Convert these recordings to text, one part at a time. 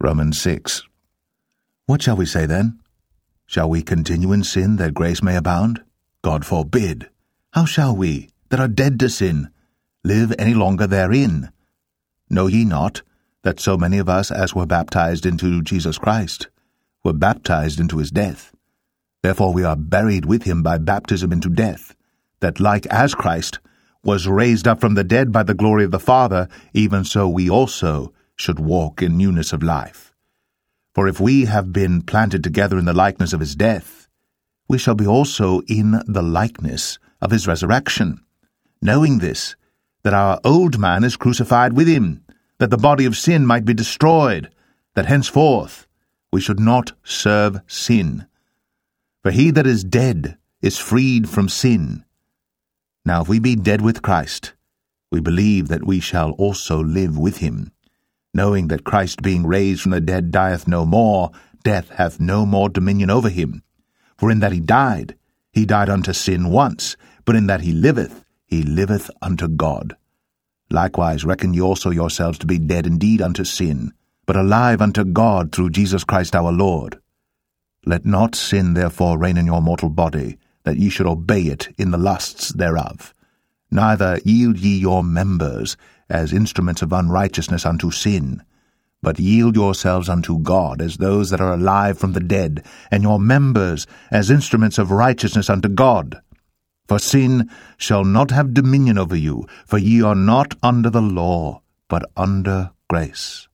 Romans 6. What shall we say then? Shall we continue in sin that grace may abound? God forbid. How shall we, that are dead to sin, live any longer therein? Know ye not that so many of us as were baptized into Jesus Christ were baptized into his death? Therefore we are buried with him by baptism into death, that like as Christ was raised up from the dead by the glory of the Father, even so we also should walk in newness of life. For if we have been planted together in the likeness of his death, we shall be also in the likeness of his resurrection, knowing this, that our old man is crucified with him, that the body of sin might be destroyed, that henceforth we should not serve sin. For he that is dead is freed from sin. Now if we be dead with Christ, we believe that we shall also live with him, knowing that Christ being raised from the dead dieth no more, death hath no more dominion over him. For in that he died unto sin once, but in that he liveth unto God. Likewise reckon ye also yourselves to be dead indeed unto sin, but alive unto God through Jesus Christ our Lord. Let not sin therefore reign in your mortal body, that ye should obey it in the lusts thereof. Neither yield ye your members as instruments of unrighteousness unto sin, but yield yourselves unto God as those that are alive from the dead, and your members as instruments of righteousness unto God. For sin shall not have dominion over you, for ye are not under the law, but under grace.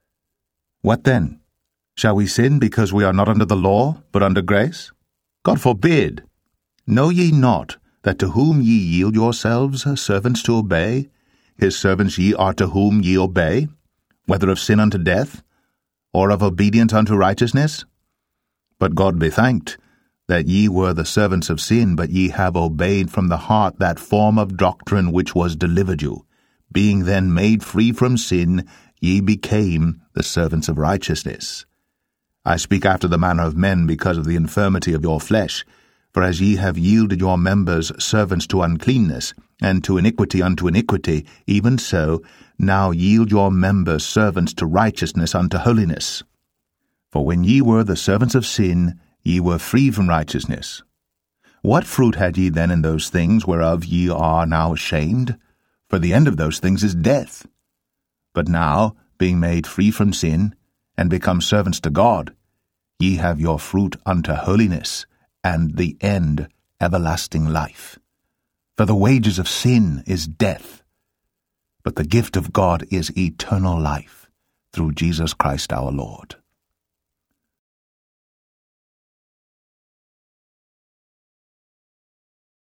What then? Shall we sin because we are not under the law, but under grace? God forbid. Know ye not that to whom ye yield yourselves servants to obey, his servants ye are to whom ye obey, whether of sin unto death, or of obedience unto righteousness? But God be thanked, that ye were the servants of sin, but ye have obeyed from the heart that form of doctrine which was delivered you. Being then made free from sin, ye became the servants of righteousness. I speak after the manner of men because of the infirmity of your flesh. For as ye have yielded your members servants to uncleanness, and to iniquity unto iniquity, even so now yield your members servants to righteousness unto holiness. For when ye were the servants of sin, ye were free from righteousness. What fruit had ye then in those things whereof ye are now ashamed? For the end of those things is death. But now, being made free from sin, and become servants to God, ye have your fruit unto holiness, and the end everlasting life. For the wages of sin is death, but the gift of God is eternal life, through Jesus Christ our Lord.